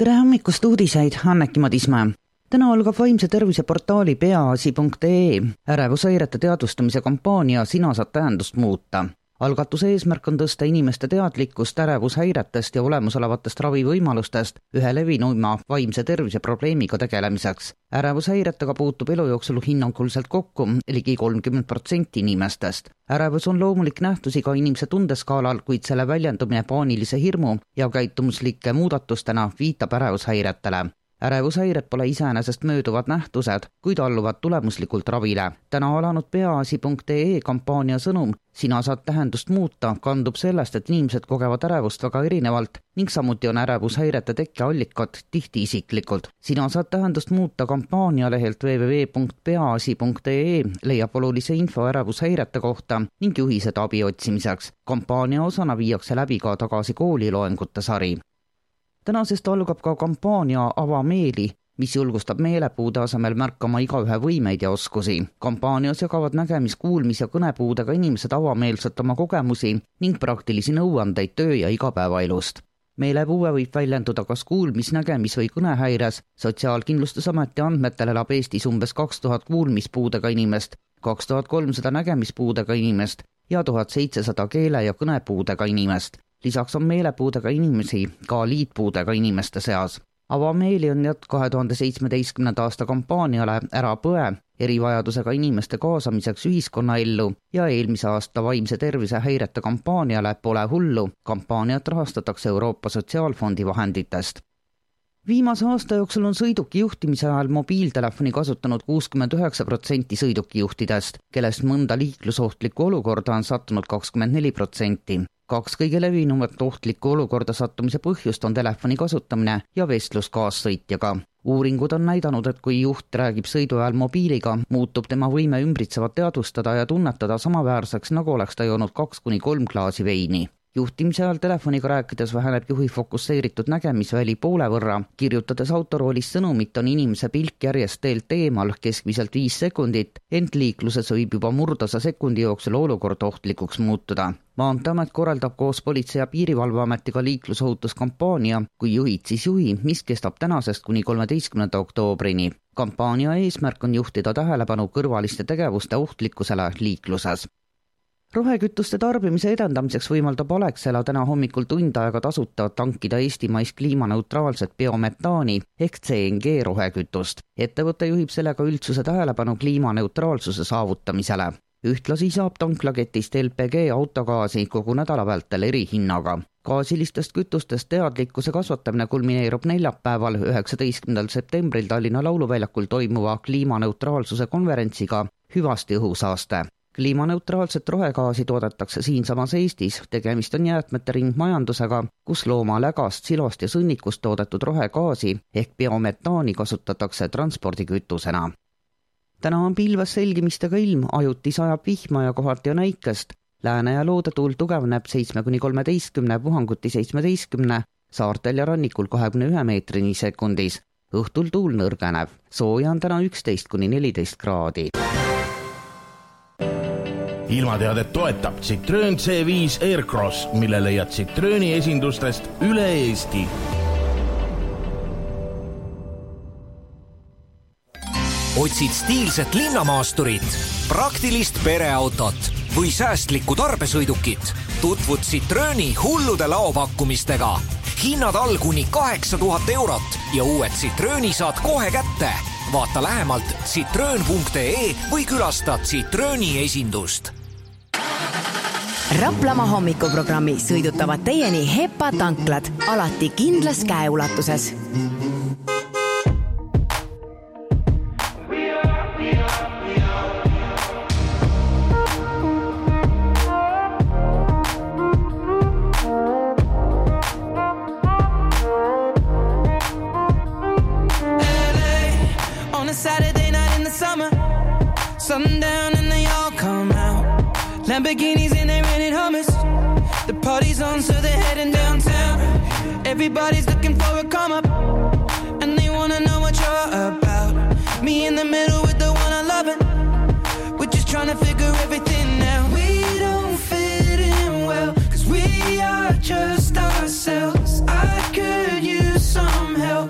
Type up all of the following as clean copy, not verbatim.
Tere hommikust uudiseid, Anneki Madismäe. Täna algab vaimse tervise portaali peaasi.ee ärevushäirete teadvustamise kampaania Sina saad tähendust muuta. Algatuse eesmärk on tõsta inimeste teadlikkust ärevushäiretest ja olemasolevatest ravivõimalustest ühe levinuima vaimse tervise probleemiga tegelemiseks. Ärevushäiretega puutub elu jooksul hinnanguliselt kokku ligi 30% inimestest. Ärevus on loomulik nähtus iga inimese tundeskaalal, kuid selle väljendumine paanilise hirmu ja käitumuslike muudatustena viitab ärevushäiretele. Ärevushäired pole iseenesest mööduvad nähtused, kuid alluvad tulemuslikult ravile. Täna alanud peaasi.ee kampaania sõnum Sina saad tähendust muuta kandub sellest, et inimesed kogevad ärevust väga erinevalt ning samuti on ärevushäirete tekkeallikad tihti isiklikud. Sina saad tähendust muuta kampaania lehelt www.peaasi.ee leiab olulise info ärevushäirete kohta ning juhised abi otsimiseks. Kampaania osana viiakse läbi ka tagasi kooli loengute sari. Tänasest algab ka kampaania Ava meeli, mis julgustab meelepuude asemel märkama igaühe võimeid ja oskusi. Kampaanias jagavad nägemis-, kuulmis- ja kõnepuudega inimesed avameelselt oma kogemusi ning praktilisi nõuandeid töö- ja igapäevaelust. Meelepuue võib väljenduda kas kuulmis-, nägemis- või kõnehäires. Sotsiaalkindlustusameti andmetel elab Eestis umbes 2000 kuulmispuudega inimest, 2300 nägemispuudega inimest ja 1700 keele- ja kõnepuudega inimest. Lisaks on meelepuudega inimesi ka liitpuudega inimeste seas. Avameeli on jätk 2017. aasta kampaaniale Ära põe erivajadusega inimeste kaasamiseks ühiskonnaellu ja eelmise aasta vaimse tervise häirete kampaaniale Pole hullu. Kampaaniat rahastatakse Euroopa Sotsiaalfondi vahenditest. Viimase aasta jooksul on sõiduki juhtimise ajal mobiiltelefoni kasutanud 69% sõidukijuhtidest, kellest mõnda liiklusohtlikku olukorda on sattunud 24%. Kaks kõige levinumat ohtlikku olukorda sattumise põhjust on telefoni kasutamine ja vestlus kaassõitjaga. Uuringud on näidanud, et kui juht räägib sõidu ajal mobiiliga, muutub tema võime ümbritsevat teadvustada ja tunnetada samaväärseks, nagu oleks ta joonud 2-3 klaasi veini. Juhtimise ajal telefoniga rääkides väheneb juhi fokusseeritud nägemisväli poole võrra. Kirjutades autoroolis sõnumit on inimese pilk järjest teelt eemal keskmiselt 5 sekundit, ent liikluses võib juba murdasa sekundi jooksul olukord ohtlikuks muutuda. Maanteamet korraldab koos Politsei- ja Piirivalveametiga liiklusohutuskampaania Kui juhid, siis juhi, mis kestab tänasest kuni 13. oktoobrini. Kampaania eesmärk on juhtida tähelepanu kõrvaliste tegevuste ohtlikkusele liikluses. Rohekütuste tarbimise edendamiseks võimaldab Alexela täna hommikul tund aega tasuta tankida eestimaist kliimaneutraalset biometaani ehk CNG rohekütust. Ettevõte juhib sellega üldsuse tähelepanu kliimaneutraalsuse saavutamisele. Ühtlasi saab tanklaketist LPG autogaasi kogu nädala vältel erihinnaga. Gaasilistest kütustest teadlikkuse kasvatamine kulmineerub neljapäeval 19. septembril Tallinna Lauluväljakul toimuva kliimaneutraalsuse konverentsiga Hüvasti õhusaaste. Kliimaneutraalset rohegaasi toodetakse siinsamas Eestis, tegemist on jäätmete ringmajandusega, kus looma lägast, silost ja sõnnikust toodetud rohegaasi ehk biometaani kasutatakse transpordikütusena. Täna on pilves selgimistega ilm, ajuti sajab vihma ja kohati on äikest. Lääne- ja loodetuul tugevneb 7-13, puhanguti 17, saartel ja rannikul 21 meetrini sekundis. Õhtul tuul nõrgeneb, sooja on täna 11-14 kraadi. Ilmateadet toetab Citroen C5 Aircross, mille leiad Citroeni esindustest üle Eesti. Otsid stiilset linnamaasturit, praktilist pereautot või säästlikku tarbesõidukit? Tutvud Citroeni hullude laopakkumistega. Hinnad all kuni 8000 eurot ja uued Citroeni saad kohe kätte. Vaata lähemalt citroen.ee või külasta Citroeni esindust. Raplamaa hommikuprogrammi sõidutavad teieni HEPA tanklad, alati kindlas käeulatuses. Sundown and they all come out. Lamborghinis and they rented hummus. The party's on, so they're heading downtown. Everybody's looking for a come up, and they wanna know what you're about. Me in the middle with the one I love it. We're just trying to figure everything out. We don't fit in well, 'cause we are just ourselves. I could use some help.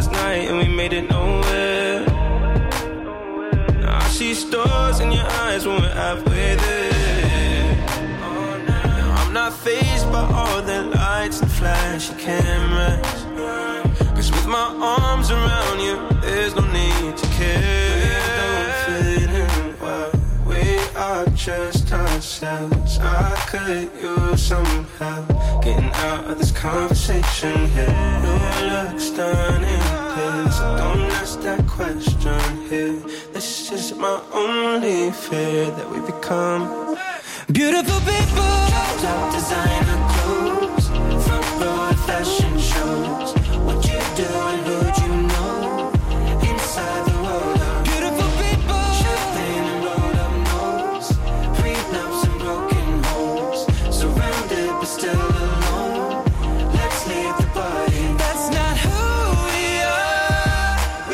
last night and we made it nowhere. Now I see stars in your eyes when we're halfway there. Now I'm not fazed by all the lights and flashy cameras, 'cause with my arms around you there's no need to care. Don't fit in well, we are just ourselves. I could use some help getting out of this conversation here. Your looks done in place, so don't ask that question here. This is my only fear, that we become beautiful people. Dropped out designer clothes, front row at fashion shows. What you do and who'd you know inside the world of beautiful people. Champagne and rolled up nose, prenups and broken homes. Surrounded but still alone. Let's leave the body. That's not who we are. We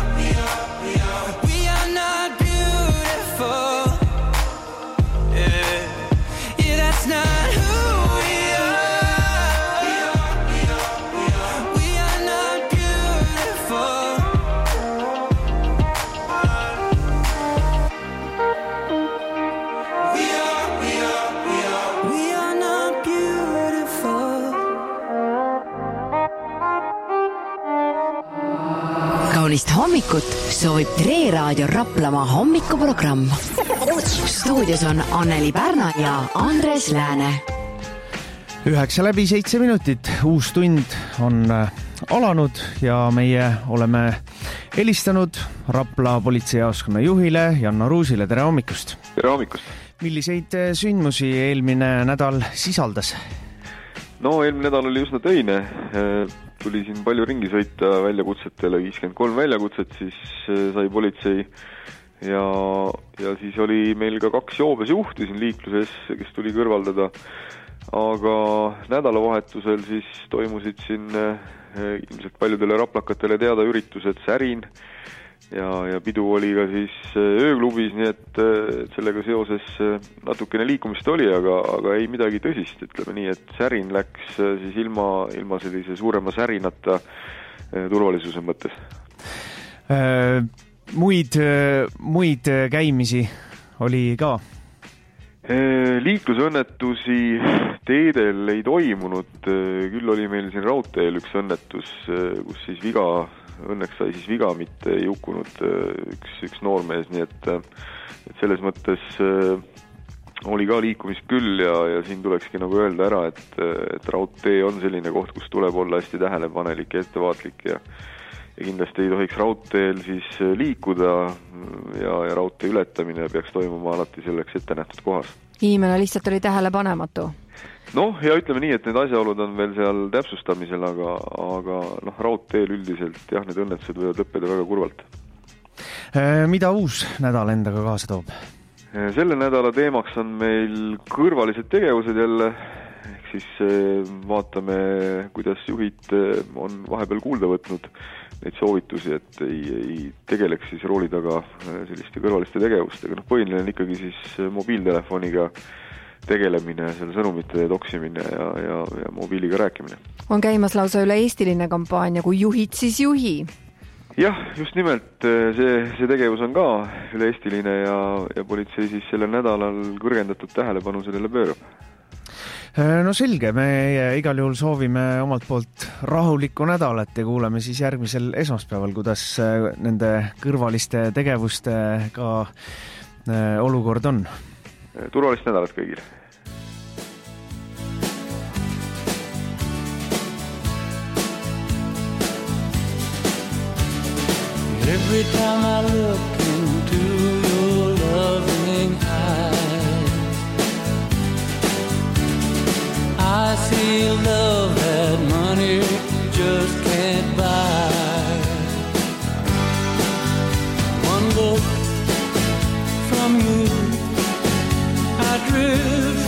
are not beautiful. Yeah, that's not who we are. We are not beautiful. We are not beautiful. Kaunist hommikut soovib Tre Raadio Raplamaa hommikuprogramm. Stuudios on Anneli Pärna ja Andres Lääne. 9:07, uus tund on alanud ja meie oleme helistanud Rapla politseijaoskonna juhile Janno Ruusile. Tere hommikust! Tere hommikust! Milliseid sündmusi eelmine nädal sisaldas? No eelmine nädal oli üsna töine. Tuli siin palju ringi sõita väljakutsetele, 53 väljakutset, siis sai politsei ja siis oli meil ka 2 joobes juhti siin liikluses, kes tuli kõrvaldada. Aga nädalavahetusel siis toimusid siin ilmselt paljudele raplakatele teada üritused Särin ja pidu oli ka siis ööklubis, nii et sellega seoses natukene liikumist oli, aga ei midagi tõsist, ütleme nii, et Särin läks siis ilma sellise suurema särinata turvalisuse mõttes. Muid käimisi oli ka? Liiklusõnnetusi teedel ei toimunud, küll oli meil siin raudteel üks õnnetus, kus siis õnneks sai siis viga, mitte ei hukkunud üks noormees, nii et selles mõttes oli ka liikumist küll ja siin tulekski nagu öelda ära, et raudtee on selline koht, kus tuleb olla hästi tähelepanelik ja ettevaatlik ja kindlasti ei tohiks raudteel siis liikuda ja raudtee ületamine peaks toimuma alati selleks ette nähtud kohas. Inimene lihtsalt oli tähelepanematu. Noh, ja ütleme nii, et need asjaolud on veel seal täpsustamisel, aga raudteel üldiselt jah, need õnnetused võivad lõppeda väga kurvalt. Mida uus nädal endaga kaasa toob? Selle nädala teemaks on meil kõrvalised tegevused jälle, ehk siis vaatame, kuidas juhid on vahepeal kuulda võtnud neid soovitusi, et ei tegeleks siis rooli taga selliste kõrvaliste tegevustega. Põhiline on ikkagi siis mobiiltelefoniga tegelemine, selle sõnumite toksimine ja mobiiliga rääkimine. On käimas lausa üle-eestiline kampaania, kui juhid, siis juhi. Jah, just nimelt see tegevus on ka üle-eestiline ja politsei siis sellel nädalal kõrgendatud tähelepanu sellele pöörab. No selge, me igal juhul soovime omalt poolt rahulikku nädalat ja kuuleme siis järgmisel esmaspäeval, kuidas nende kõrvaliste tegevustega olukord on. Turvalist nädalat kõigile! Every time I look into your loving eyes, I see a love that money just can't buy. One look from you, I drift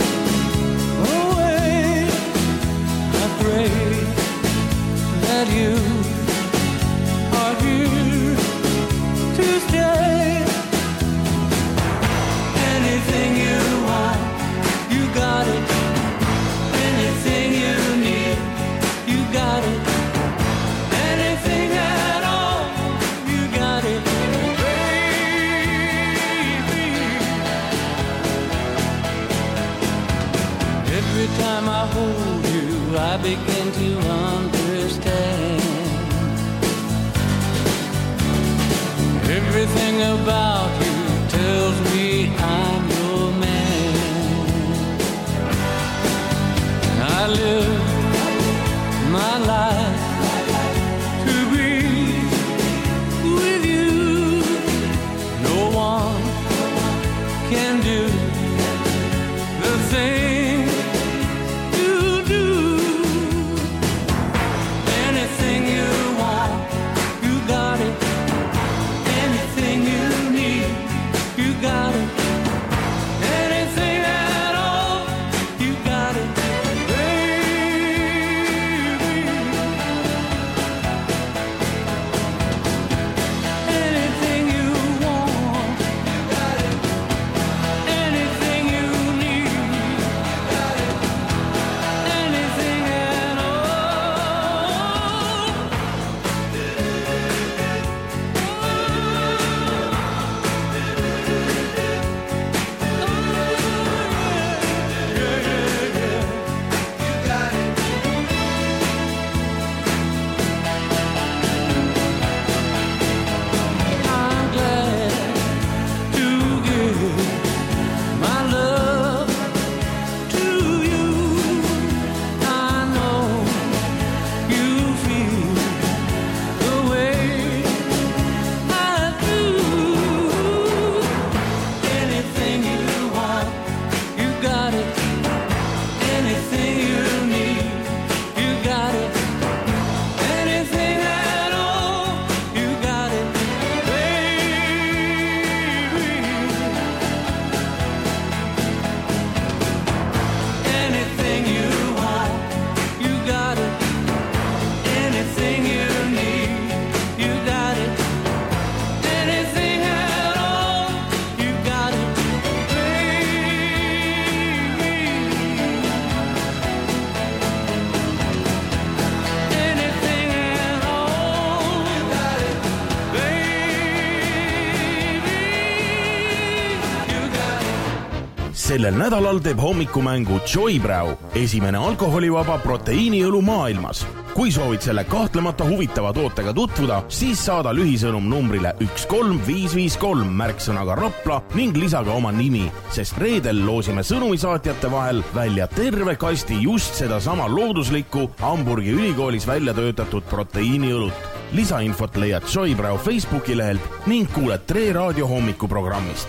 away. I pray that you are here to stay. Anything you want, you got it. Anything you need, Every time I hold you, I begin to understand. Everything about you tells me I'm your man. And I live my life to be with you. No one can do the thing you do. Anything you want, you got it. Anything you need, you got it. Anything at all, you got it, baby. Anything you want, you got it. Anything you need, you got it. Anything at all. I'm glad to give my love to you. I know you feel the way I do. Anything you want, you got it. Anything you need, you got it. Anything at all, you got it, baby. Anything you want, you got it. Anything you need, you got it. Anything at all, you got it, baby. Anything at all, you got it, baby. You got it. Sellel nädalal teeb hommikumängu Joybräu, esimene alkoholivaba proteiiniõlu maailmas. Kui soovid selle kahtlemata huvitava tootega tutvuda, siis saada lühisõnum numbrile 13553 märksõnaga Rapla ning lisaga oma nimi, sest reedel loosime sõnumisaatjate vahel välja terve kasti just sedasama looduslikku Hamburgi ülikoolis välja töötatud proteiiniõlut. Lisainfot leiad Joybräu Facebooki lehelt ning kuuled Tre Raadio hommikuprogrammist.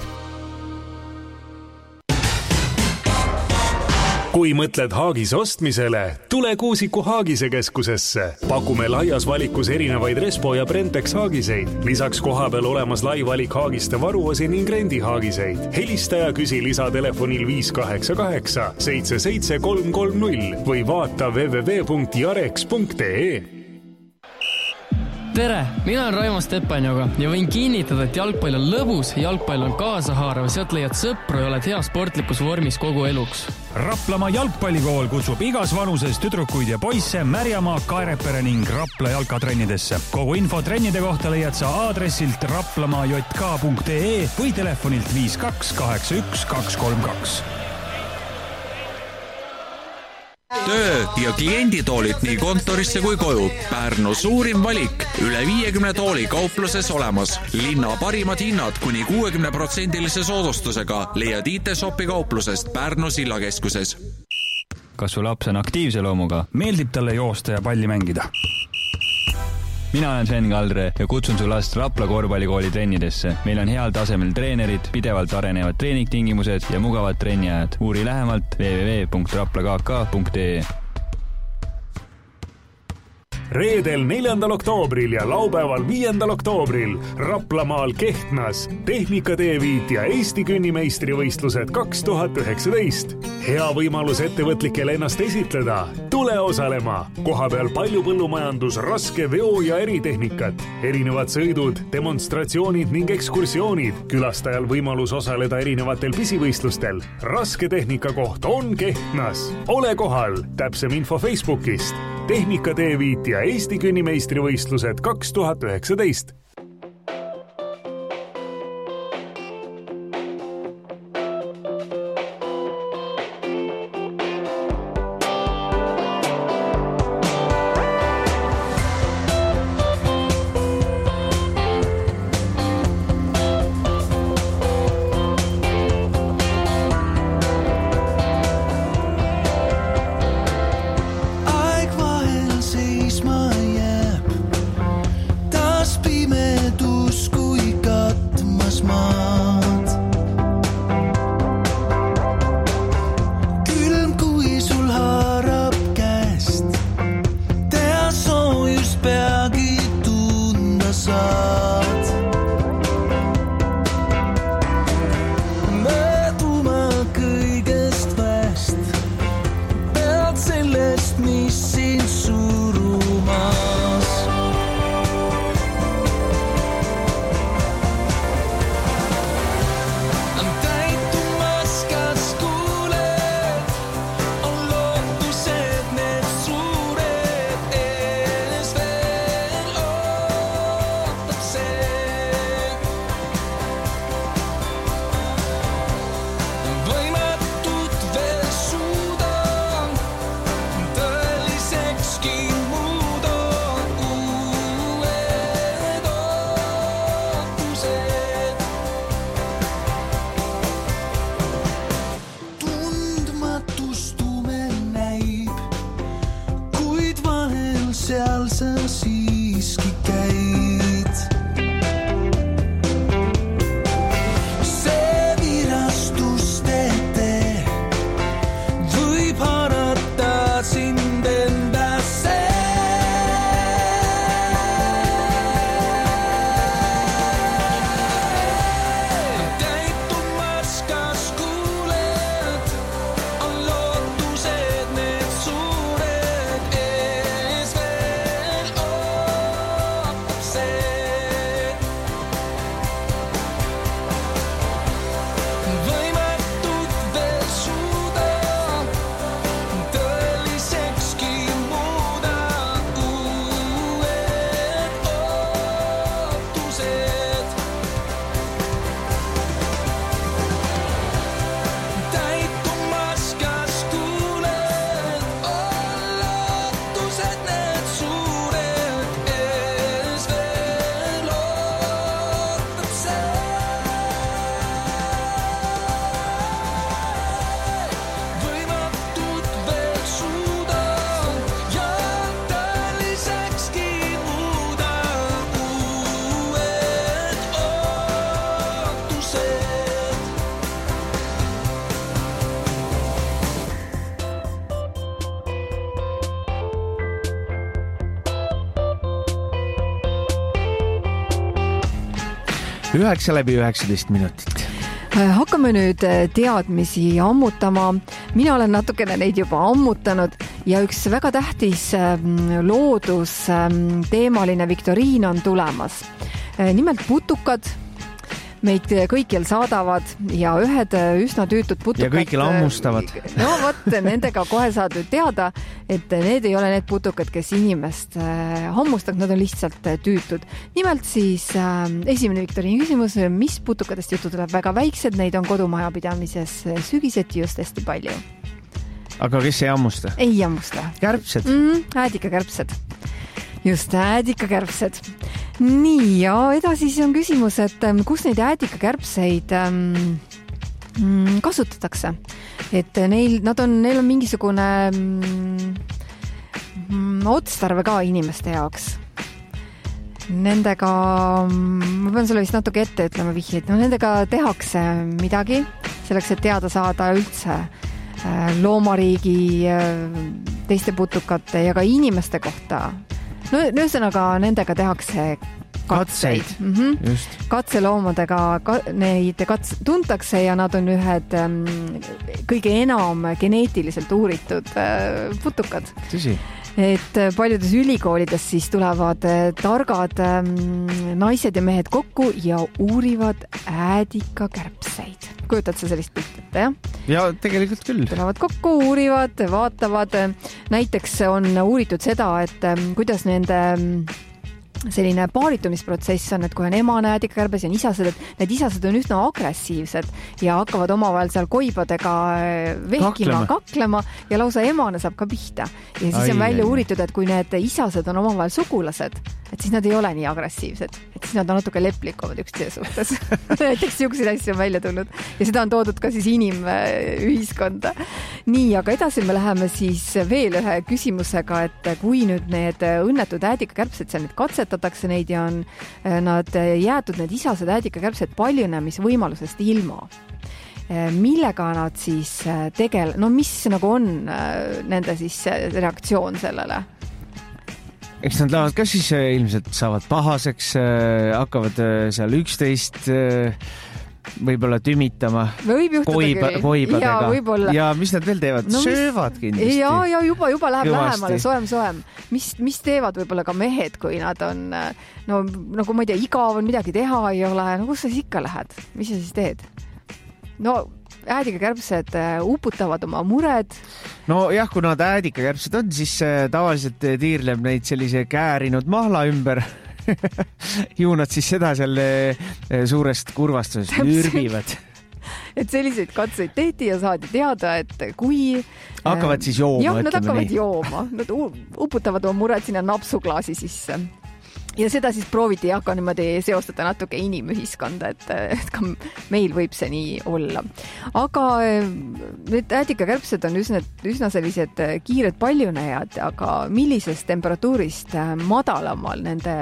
Kui mõtled haagis ostmisele, tule Kuusiku Haagise keskusesse. Pakume laias valikus erinevaid Respo ja Brentex haagiseid. Lisaks kohapeal olemas lai valik haagiste varuosi ning rendihaagiseid. Helista ja küsi lisatelefonil 588 77330 või vaata www.jarex.ee. Tere, mina olen Raimo Stepanjoga ja võin kinnitada, et jalgpall on lõbus, jalgpall on kaasahaarav, sealt leiad sõpru ja oled hea sportlikus vormis kogu eluks. Raplamaa jalgpallikool kutsub igas vanuses tüdrukuid ja poisse Märjamaa, Kaerepere ning Rapla jalkatrennidesse. Kogu info trennide kohta leiad sa aadressilt raplamaajk.ee või telefonilt 5281232. Töö ja klienditoolid nii kontorisse kui koju. Pärnu suurim valik. Üle 50 tooli kaupluses olemas. Linna parimad hinnad kuni 60% soodustusega leiad IT-shopi kauplusest Pärnu sillakeskuses. Kas su laps on aktiivse loomuga? Meeldib talle joosta ja palli mängida? Mina olen Sven Kaldre ja kutsun su last Rapla korvpallikooli trennidesse. Meil on heal tasemel treenerid, pidevalt arenevad treeningtingimused ja mugavad trenniajad. Uuri lähemalt www.raplakk.ee. Reedel 4. oktoobril ja laupäeval 5. oktoobril Raplamaal Kehtnas Tehnikateeviit ja Eesti künnimeistrivõistlused 2019. Hea võimalus ettevõtlikel ennast esitleda. Tule osalema. Kohapeal palju põllumajandus, raske veo- ja eritehnikat. Erinevad sõidud, demonstratsioonid ning ekskursioonid. Külastajal võimalus osaleda erinevatel pisivõistlustel. Raske tehnika koht on Kehtnas. Ole kohal. Täpsem info Facebookist. Tehnikateeviit ja Eesti künnimeistrivõistlused 2019. vihast, mis sind surumas. On täitumas, kas kuuled, on lootused need suured ees veel ootab see. Võimatut veel suudan, tõelisekski muudan uued ootused. Tundmatus tume näib, kuid vahel seal sa siiski käid. See virastuste tee võib haarata sind endasse. Täitumas, kas kuuled, on lootused need suured ees veel ootab see. Võimatut veel suudan, tõelisekski muudan uued ootused. Täitumas, kas kuuled, on lootused need suured ees veel ootab see. Võimatut veel suudan ja tõelisekski muudan uued ootused. Üheksa läbi 19 minutit. Hakkame nüüd teadmisi ammutama. Mina olen natukene neid juba ammutanud ja üks väga tähtis loodusteemaline viktoriin on tulemas. Nimelt putukad meid kõikjal saadavad ja ühed üsna tüütud putukad. Ja kõikjal hammustavad. No vot, nendega kohe saad nüüd teada, et need ei ole need putukad, kes inimest hammustavad, nad on lihtsalt tüütud. Nimelt siis esimene viktoriini küsimus, mis putukadest juttu tuleb? Väga väiksed, neid on kodumajapidamises sügiseti just hästi palju. Aga kes ei hammusta? Ei hammusta. Kärbsed? Äädikakärbsed. Just, äädikakärbsed. Nii, ja edasi siis on küsimus, et kus neid äädikakärbseid kasutatakse? Et neil on mingisugune otstarve ka inimeste jaoks. Nendega, ma pean sulle vist natuke ette ütlema vihjeid, nendega tehakse midagi selleks, et teada saada üldse loomariigi, teiste putukate ja ka inimeste kohta. No ühesõnaga nendega tehakse katseid. Just. Katseloomadega neid tuntakse ja nad on ühed kõige enam geneetiliselt uuritud putukad. Tõsi. Et paljudes ülikoolides siis tulevad targad naised ja mehed kokku ja uurivad äädikakärbseid. Kujutad sa sellist piltit, jah? Ja tegelikult küll. Tulevad kokku, uurivad, vaatavad. Näiteks on uuritud seda, et kuidas nende selline paaritumisprotsess on, et kui on emane äädikakärbes ja on isased, et need isased on üsna agressiivsed ja hakkavad omavahel seal koibadega vehkima, kaklema ja lausa emane saab ka pihta. Ja siis on välja uuritud, et kui need isased on omavahel sugulased, et siis nad ei ole nii agressiivsed, et siis nad on natuke leplikumad üksteise suhtes. Näiteks siukseid asju on välja tulnud ja seda on toodud ka siis inimühiskonda. Nii, aga edasi me läheme siis veel ühe küsimusega, et kui nüüd need õnnetud äädikakärbsed seal nüüd katsetatakse neid ja on nad jäetud need isased äädikakärbsed paljunemisvõimalusest ilma. Millega nad siis no mis nagu on nende siis reaktsioon sellele? Eks nad lähevad ka siis ilmselt saavad pahaseks, hakkavad seal üksteist võib-olla tümitama. Võib juhtuda küll. Koibadega. Ja mis nad veel teevad? Söövad kindlasti. Ja juba läheb lähemale, soem. Mis teevad võib-olla ka mehed, kui nad on, no nagu ma ei tea, igav on, midagi teha ei ole. No kus sa siis ikka lähed? Mis sa siis teed? No äädikakärbsed uputavad oma mured. No jah, kui nad äädikakärbsed on, siis tavaliselt tiirleb neid sellise käärinud mahla ümber. Ju nad siis seda seal suurest kurvastusest nürbivad. Et selliseid katseid tehti ja saadi teada, et kui... Hakkavad siis jooma, jah, nad hakkavad jooma. Nad uputavad oma mured sinna napsuklaasi sisse. Ja seda siis prooviti ja hakka niimoodi seostada natuke inimühiskonda, et ka meil võib see nii olla. Aga need äädikakärbsed on üsna sellised kiired paljunejad, aga millisest temperatuurist madalamal nende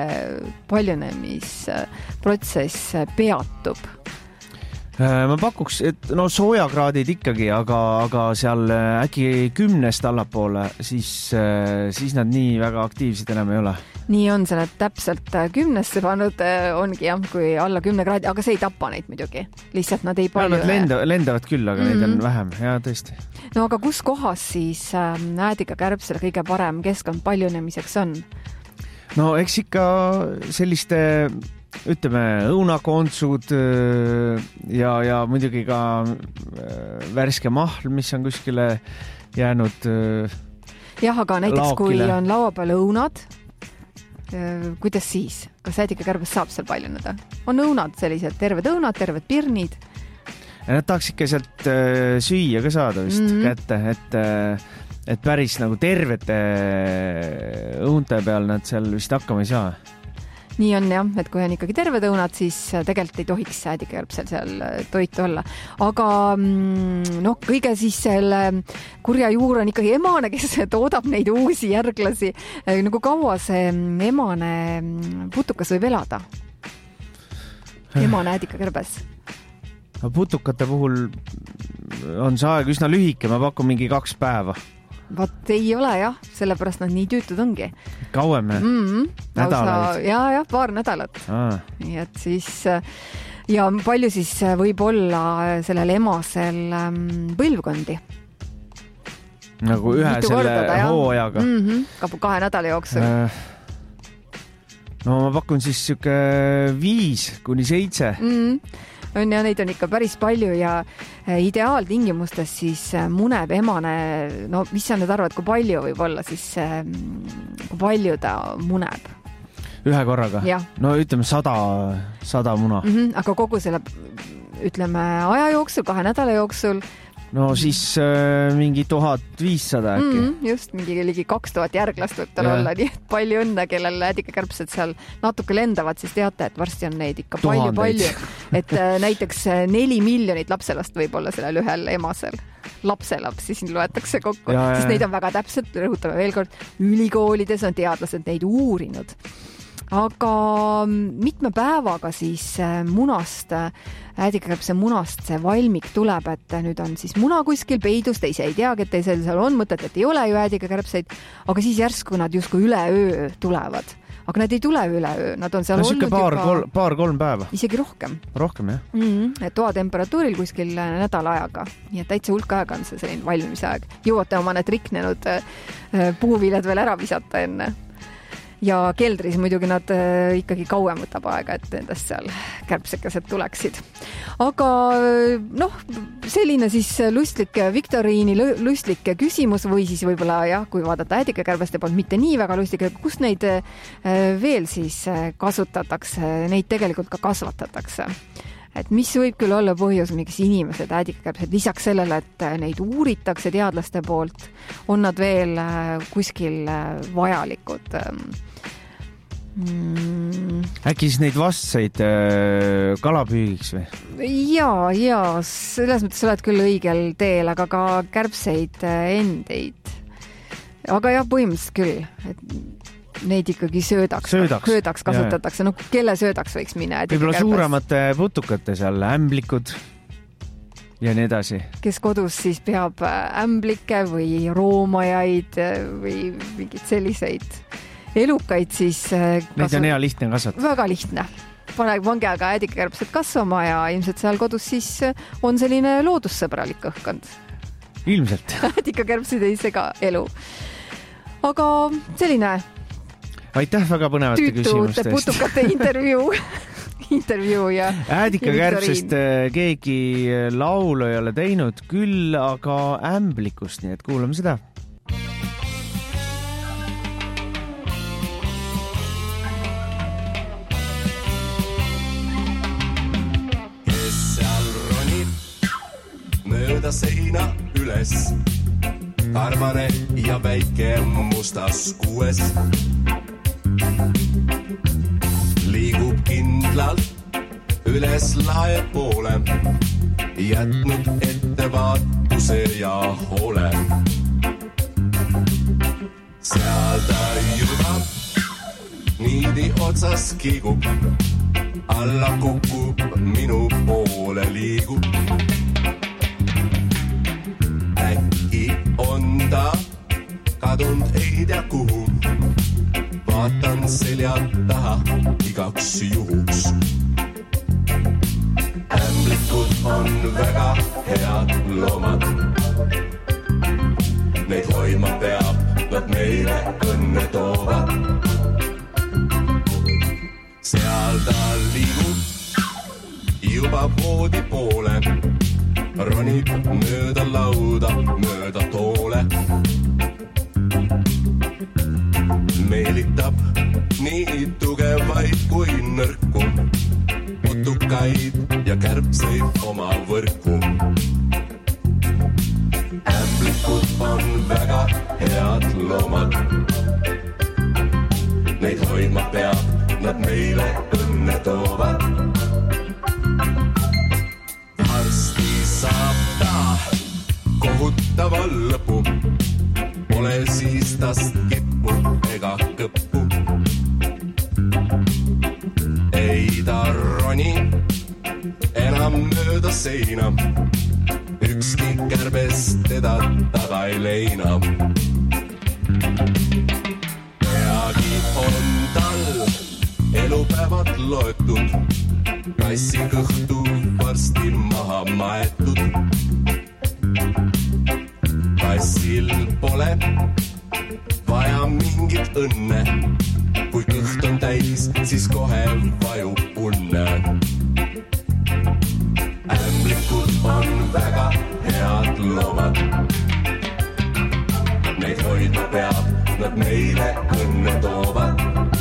paljunemisprotsess peatub? Ma pakuks, et no soojakraadid ikkagi, aga seal äkki 10 allapoole, siis nad nii väga aktiivsed enam ei ole. Nii on see nad täpselt 10-sse pannud, ongi jah, kui alla 10 kraadi, aga see ei tapa neid muidugi. Lihtsalt nad ei palju... Ja nad lendavad küll, aga neid on vähem, ja tõesti. No aga kus kohas siis äädikakärbsel kõige parem keskkond paljunemiseks on? No eks ikka selliste... ütleme, õunakontsud ja muidugi ka värske mahl, mis on kuskile jäänud jah, aga näiteks laokile. Kui on laua peal õunad, kuidas siis? Kas äädikakärbes saab seal paljuneda? On õunad sellised, terved õunad, terved pirnid? Ja nad tahaks ikka sealt süüa ka saada vist kätte, et päris nagu tervete õunte peal nad seal vist hakkama ei saa. Nii on jah, et kui on ikkagi terved õunad, siis tegelikult ei tohiks äädikakärbsel seal toitu olla. Aga kõige siis selle kurja juur on ikkagi emane, kes toodab neid uusi järglasi. Nagu kaua see emane putukas võib elada? Emane äädikakärbes? Putukate puhul on see aeg üsna lühike, ma pakun mingi 2 päeva. Vaat ei ole jah, sellepärast nad nii tüütud ongi. Kauem nädalaid? Ja, paar nädalat. Nii et siis, ja palju siis võib olla sellel emasel põlvkondi? Nagu ühe selle hooajaga? 2 nädala jooksul. No ma pakun siis 5-7. On ja neid on ikka päris palju ja ideaaltingimustes siis muneb emane, no mis sa nüüd arvad, kui palju võib olla siis, kui palju ta muneb? Ühe korraga? Ja. No ütleme 100 muna. Aga kogu selle, ütleme, aja jooksul, 2 nädala jooksul. No siis mingi 1500 äkki. Just, mingi ligi 2000 järglast võib tal olla, nii et palju õnne, kellel äädikakärbsed seal natuke lendavad, siis teate, et varsti on neid ikka palju. Et näiteks 4 miljonit lapselast võib olla sellel ühel emasel. Lapselaps siis loetakse kokku, sest neid on väga täpselt, rõhutame veel kord, ülikoolides on teadlased neid uurinud. Aga mitme päevaga siis munast, äädikakärbse munast see valmik tuleb, et nüüd on siis muna kuskil peidus, te ise ei teagi, et teisel seal on mõtet, et ei ole ju äädikakärbseid, aga siis järsku nad justkui üleöö tulevad. Aga nad ei tule üleöö, nad on seal olnud juba... Paar-3 päeva. Isegi rohkem. Rohkem, jah. Et toatemperatuuril kuskil nädala ajaga. Nii et täitsa hulk aega on see selline valmimise aeg. Jõuate oma need riknenud puuviljad veel ära visata enne. Ja keldris muidugi nad ikkagi kauem võtab aega, et nendest seal kärbsekesed tuleksid. Aga selline siis lustlik viktoriini, lustlik küsimus või siis võib-olla jah, kui vaadata äädikakärbeste poolt mitte nii väga lustik, kus neid veel siis kasutatakse, neid tegelikult ka kasvatatakse. Et mis võib küll olla põhjus, miks inimesed äädikakärbsed lisaks sellele, et neid uuritakse teadlaste poolt, on nad veel kuskil vajalikud. Äkki siis neid vastseid kalapüügiks või? Ja, selles mõttes oled küll õigel teel, aga ka kärbseid endeid. Aga jah, põhimõtteliselt küll, et neid ikkagi söödaks kasutatakse. No kelle söödaks võiks minna? Võib-olla suuremate putukate seal, ämblikud ja nii edasi. Kes kodus siis peab ämblikke või roomajaid või mingid selliseid elukaid siis neid on hea lihtne kasvatada. Väga lihtne. pange aga äädikakärbsed kasvama ja ilmselt seal kodus siis on selline loodussõbralik õhkkond. Ilmselt. Äädikakärbsid ei sega elu. Aga selline aitäh väga põnevate küsimuste eest. Putukate intervjuu ja äädikakärbsest keegi laulu ei ole teinud, küll aga ämblikust, nii et kuulame seda. Kes seal ronib mööda seina üles, karvane ja väike mustas kuues, liigub kindlalt üles lae poole, jätnud ettevaatuse ja hoole. Seal ta juba niidi otsas kiigub, alla kukub, minu poole liigub. Äkki on ta kadunud ei tea kuhu, vaatan seljad taha igaks juhuks. Ämblikud on väga head loomad, neid hoidma peab, nad meile õnne toovad. Seal ta liigub juba voodi poole, ronib mööda lauda, mööda toole. Meelitab nii tugevaid kui nõrku, putukaid ja kärbseid oma võrku. Ämblikud on väga head loomad, neid hoidma peab, nad meile õnne toovad. Varsti saab ta kohutava lõpu, pole siis tast kippu ega kõppu. Ei ta roni enam mööda seina, ükski kärbes teda taga ei leina. Peagi on tal elupäevad loetud, kassi kõhtu varsti maha maetud. Kassil pole vaja mingit õnne, kui kõht on täis, siis kohe vajub unne. Ämblikud on väga head loomad, neid hoidma peab, nad meile õnne toovad.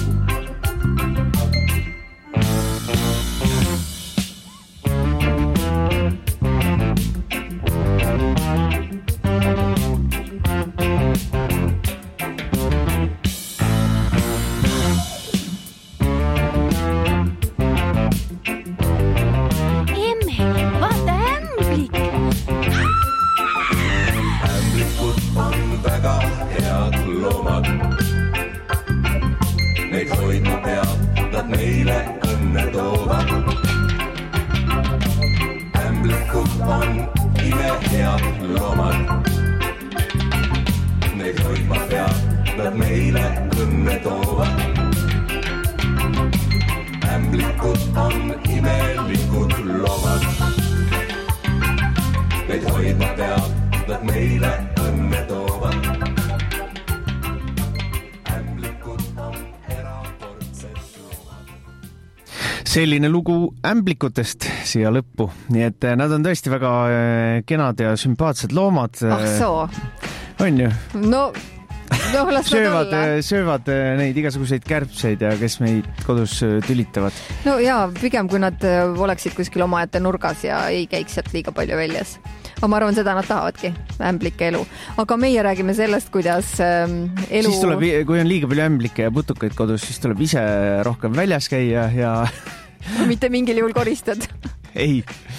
Selline lugu ämblikutest siia lõppu, nii et nad on tõesti väga kenad ja sümpaatsed loomad. Ah soo. On ju? No las söövad neid igasuguseid kärbseid ja kes meid kodus tülitavad. No jaa, pigem kui nad oleksid kuskil omaette nurgas ja ei käiks sealt liiga palju väljas. Aga ma arvan, seda nad tahavadki, ämblike elu. Aga meie räägime sellest, kuidas elu... Siis tuleb, kui on liiga palju ämblikke ja putukaid kodus, siis tuleb ise rohkem väljas käia ja... Mitte mingil juhul koristad. Ei.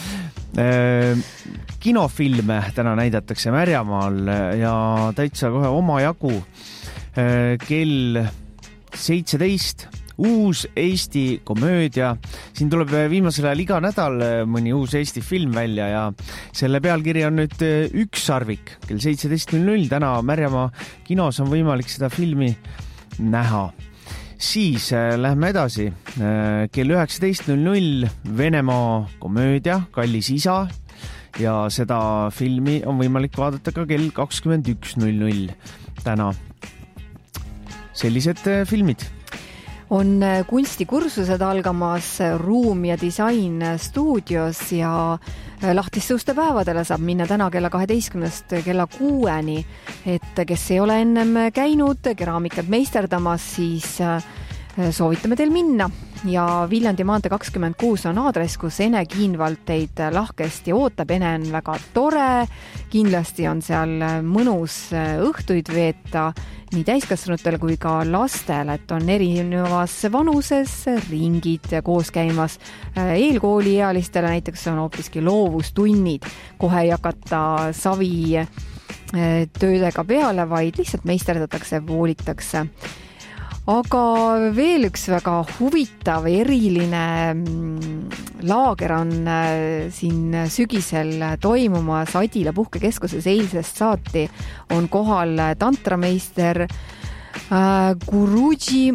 Kinofilme täna näidatakse Märjamaal ja täitsa kohe oma jagu. Kell 17 uus Eesti komöödia. Siin tuleb viimasel ajal iga nädal mõni uus Eesti film välja ja selle pealkiri on nüüd Ükssarvik. Kell 17.00 täna Märjamaa kinos on võimalik seda filmi näha. Siis lähme edasi. Kell 19.00 Venemaa komöödia Kallis isa ja seda filmi on võimalik vaadata ka kell 21.00 täna. Sellised filmid. On kunstikursused algamas Ruum ja disain stuudios ja lahtiste päevadele saab minna täna kella 12 kella 6-ni, et kes ei ole ennem käinud keraamikat meisterdamas, siis soovitame teil minna. Ja Viljandi maantee 26 on aadress, kus Ene Kiinvald teid lahkesti ootab. Ene on väga tore, kindlasti on seal mõnus õhtuid veeta nii täiskasvanutel kui ka lastel, et on erinevas vanuses ringid koos käimas. Eelkooliealistele näiteks on hoopiski loovustunnid, kohe ei hakata savi töödega peale, vaid lihtsalt meisterdatakse, voolitakse. Aga veel üks väga huvitav eriline laager on siin sügisel toimumas Adila puhkekeskuses. Eilsest saati on kohal tantrameister Guruji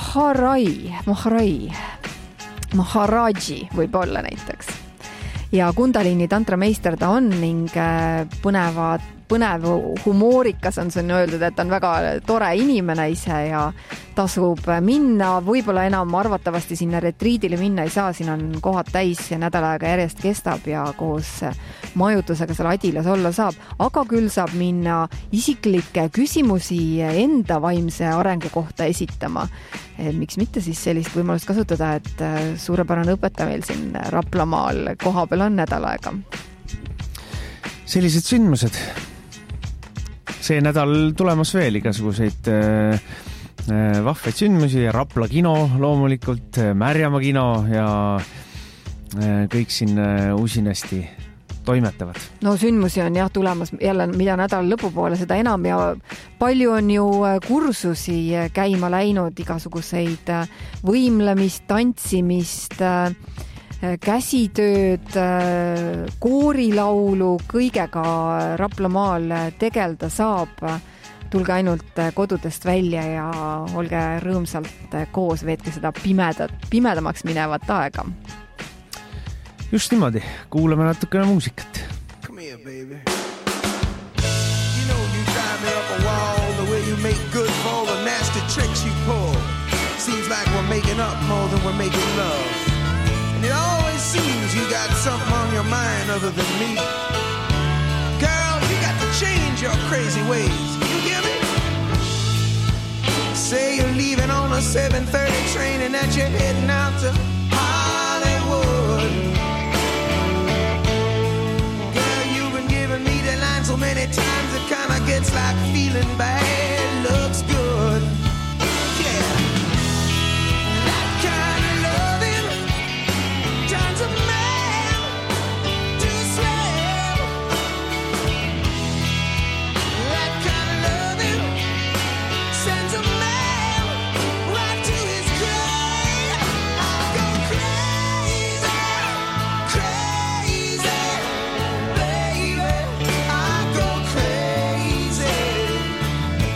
Maharaji võib-olla näiteks. Ja Kundalini tantrameister ta on ning põnev humoorikas on siin öeldud, et on väga tore inimene ise ja tasub minna. Võib-olla enam arvatavasti sinna retriidile minna ei saa, siin on kohad täis ja nädal aega järjest kestab ja koos majutusega seal Adilas olla saab. Aga küll saab minna isiklikke küsimusi enda vaimse arengu kohta esitama. Miks mitte siis sellist võimalust kasutada, et suurepärane õpetaja meil siin Raplamaal koha peal on nädal aega. Sellised sündmused. See nädal tulemas veel igasuguseid vahvaid sündmusi ja Rapla kino loomulikult, Märjamaa kino ja kõik siin usinasti toimetavad. No sündmusi on jah tulemas jälle, mida nädal lõpupoole seda enam ja palju on ju kursusi käima läinud, igasuguseid võimlemist, tantsimist, käsitööd, koorilaulu, kõigega Raplamaal tegelda saab. Tulge ainult kodudest välja ja olge rõõmsalt koos, veetke seda pimedamaks minevat aega. Just niimoodi, kuulame natukene muusikat. Come here, baby. You know you drive me up a wall the way you make good for all the nasty tricks you pull. Seems like we're making up more than we're making love. And it always seems you got something on your mind other than me. Girl, you got to change your crazy ways. You hear me? Say you're leaving on a 7:30 train and that you're heading out to Hollywood. Girl, you've been giving me the line so many times it kind of gets like feeling bad looks good. Yeah. That kind of loving turns a man to a slave. That kind of loving sends a man right to his grave. I go crazy, crazy, baby. I go crazy.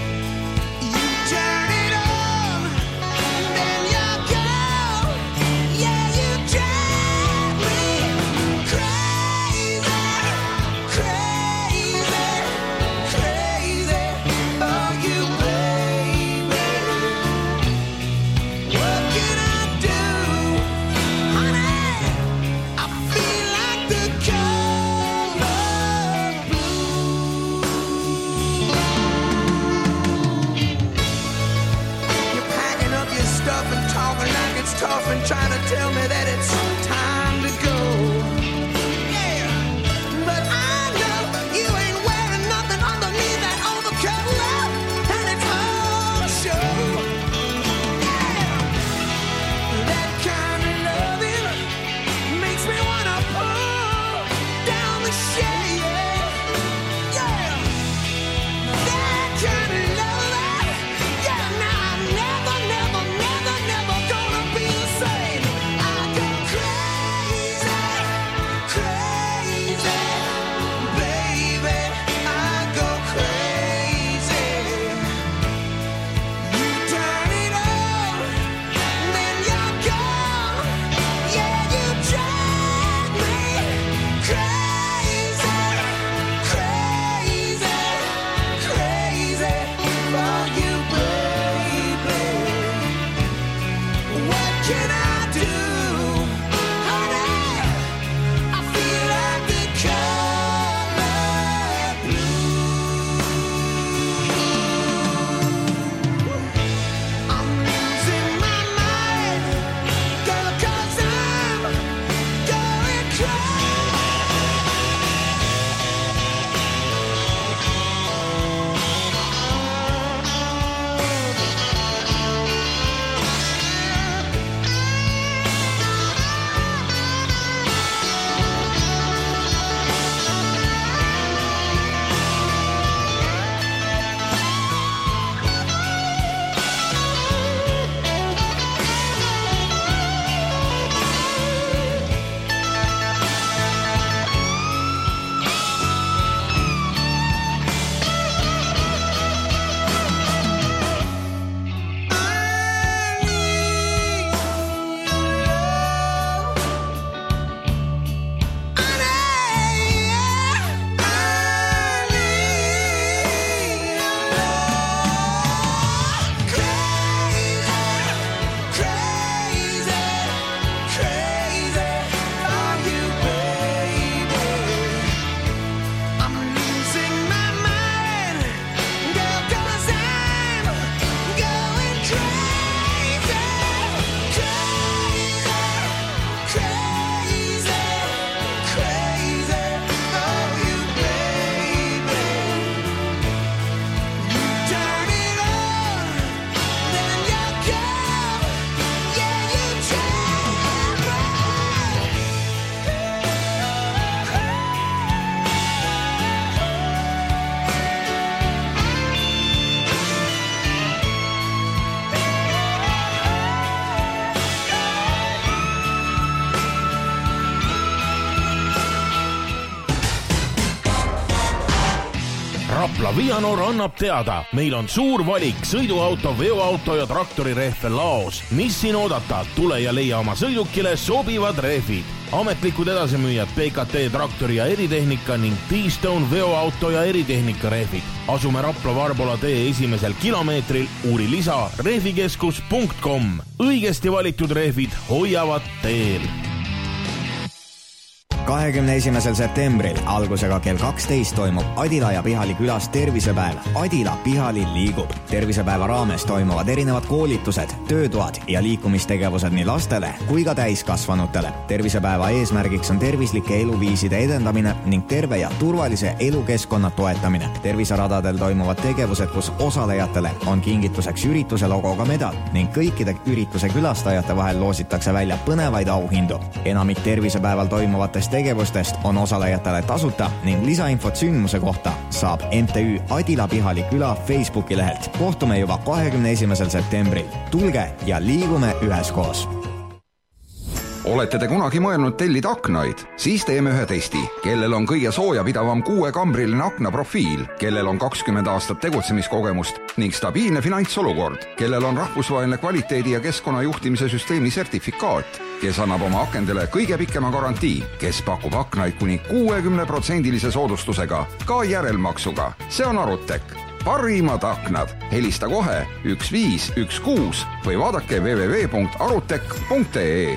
Vianor annab teada, meil on suur valik sõiduauto, veoauto ja traktori rehve laos. Mis siin oodata? Tule ja leia oma sõidukile sobivad rehvid. Ametlikud edasimüüjad PKT traktori ja eritehnika ning T-Stone veoauto ja eritehnika rehvid. Asume Rapla Varbola tee esimesel kilomeetril, uuri lisa rehvikeskus.com. Õigesti valitud rehvid hoiavad teel. 21. septembril algusega kell 12 toimub Adila ja Pihali külas tervisepäev. Adila Pihali liigub. Tervisepäeva raames toimuvad erinevad koolitused, töötoad ja liikumistegevused nii lastele kui ka täiskasvanutele. Tervisepäeva eesmärgiks on tervislike eluviiside edendamine ning terve ja turvalise elukeskkonna toetamine. Terviseradadel toimuvad tegevused, kus osalejatele on kingituseks ürituse logoga medal ning kõikide ürituse külastajate vahel loositakse välja põnevaid auhindu. Enamik tervisepäeval toimuvatest tegevustest on osalejatele tasuta ning lisainfot sündmuse kohta saab MTÜ Adila Pihali küla Facebooki lehelt. Kohtume juba 21. septembril. Tulge ja liigume üheskoos. Olete te kunagi mõelnud tellida aknaid? Siis teeme ühe testi. Kellel on kõige soojapidavam 6-kambriline aknaprofiil, kellel on 20 aastat tegutsemiskogemust ning stabiilne finantsolukord, kellel on rahvusvaheline kvaliteedi ja keskkonnajuhtimise süsteemi sertifikaat, kes annab oma akendele kõige pikema garantii, kes pakub aknaid kuni 60% soodustusega, ka järelmaksuga. See on Arutek. Parimad aknad. Helista kohe 1516 või vaadake www.arutek.ee.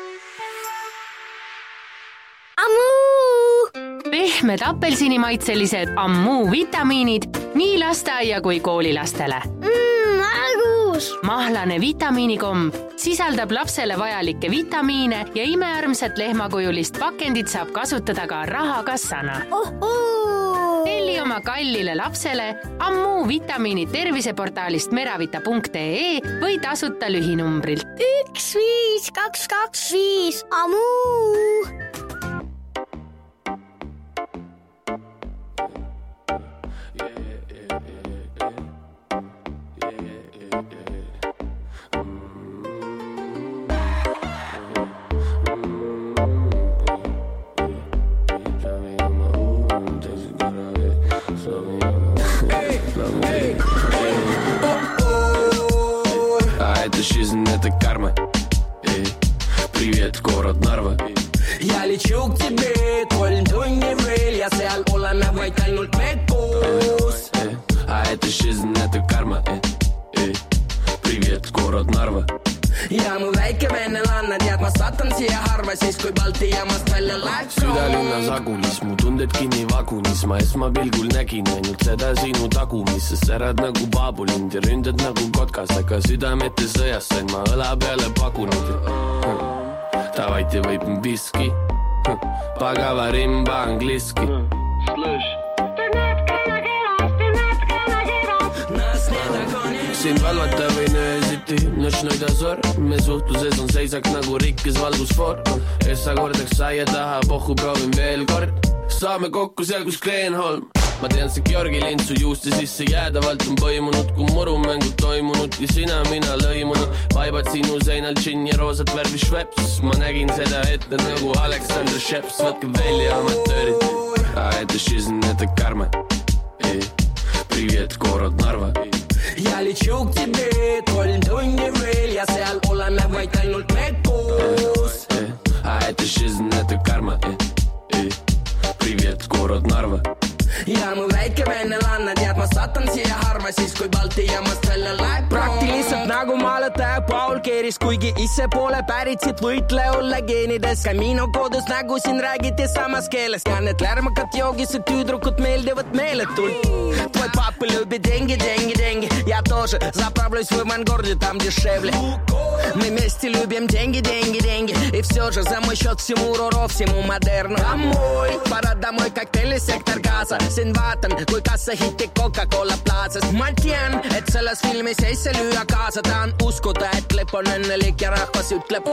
Pehmed apelsinimaitselised Ammu vitamiinid nii lasteaia kui koolilastele. Argus! Mahlane vitamiinikomb sisaldab lapsele vajalikke vitamiine ja imearmsat lehmakujulist pakendit saab kasutada ka rahakassana. Telli oma kallile lapsele Ammu vitamiinid terviseportaalist meravita.ee või tasuta lühinumbrilt 15225 Ammu. Это карма. Привет, город Нарва. Я лечу к тебе, 3 tunni veel ja seal oleme vaid ainult me koos. Это жизнь, это карма. Привет, горod Narva. Ja mu väike vennelanna tead, ma satan siia harva siis, kui Balti jaamast välja läheb. Südalinnas agulis, mu tunded kinni vagunis. Ma esmapilgul nägin ainult seda sinu tagumis. Sa särad nagu baabulint ja ründad nagu kotkas, aga südamete sõjas sain ma õla peale pagunud. Davайте выпьем виски, поговорим по-английски. Sind valvata võin öösiti, nöösnoi tasor. Me suhtluses on seisaks nagu rikkes valgusfoor. Essa kordaks saia taha, pohku proovin veel kord. Saame kokku seal, kus Kreenholm. Ma tean see Georgi lind su juuste sisse jäädavalt on põimunud, kui murumängud toimunud ja sina mina lõimunud. Vaibad sinu seinal džinn ja roosat värvi šveps. Ma nägin seda ette nagu Alexander Sheps. Võtke välja amatöörid. Это жизнь, это карма. Привет, город Нарва. Ja leču k тебе, 3 tunni veel ja seal oleme vaid ainult me koos. Это жизнь, это карма. Привет, город Нарva. Ja mu väike vennelanna tead, ma satan siia harva siis, kui Balti jaamast välja läheb. Praktiliselt nagu maaletaja Paul Keeris, kuigi ise pole pärit siit võitle olla geenides. Camino kodus nagu siin räägiti samas keeles. Ja need lärmakad joogised tüüdrukud meeldivad meeletult. Твой папа любит деньги, деньги, деньги. Я тоже заправлюсь в авангарде, там дешевле. Мы вместе любим деньги, деньги, деньги. И все же за мой счет всему РОРО, всему модерну. Домой, пора домой, коктейли, сектор газа. Siin vaatan, kui kassa hitti Coca-Cola plaasas. Ma tean, et selles filmis ei see lüüa kaasa. Tahan uskuda, et lepp on õnnelik ja rahvas ütleb